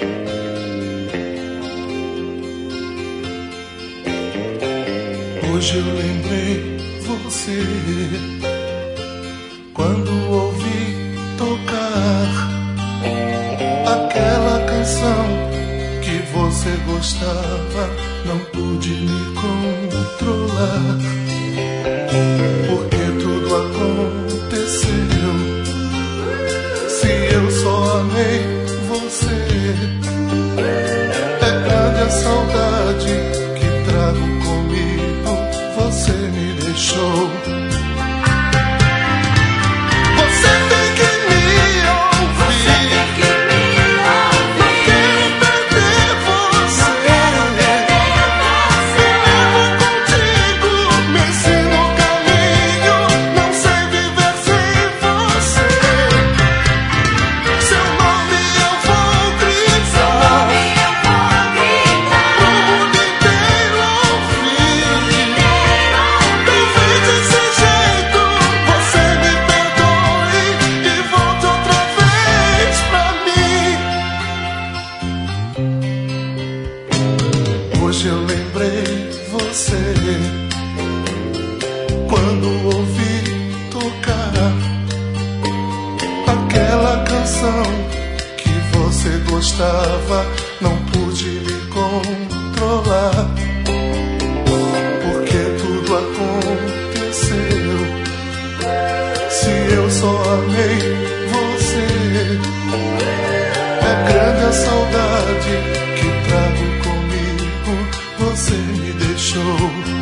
Hoje eu lembrei você quando ouvi tocar aquela canção que você gostava. Não pude me controlar, porque tudo aconteceu. Se eu só amei você, é grande a saudade que trago comigo. Você me deixou. Você tem que me ouvir. Não quero perder você. Vivo contigo, me ensina o caminho. Não sei viver sem você. Seu nome eu vou gritar. O mundo inteiro ouvir. Talvez desse jeito você me perdoe e volte outra vez pra mim. Hoje eu lembrei você quando ouvi tocar aquela canção que você gostava. Não pude me controlar, porque tudo aconteceu. Se eu só amei você, é grande a saudade que trago comigo. Você me deixou.